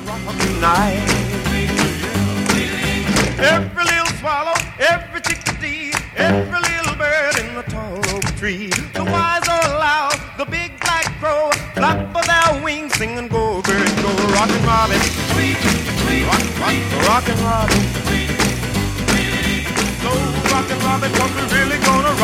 rock tonight. Every little swallow, every chickadee, every little bird in the tall oak tree, the wise or loud, the big black crow, flap of their wings, sing and go, bird, go, rockin' Robin, rockin' Robin, so rockin' Robin, 'cause we're really gonna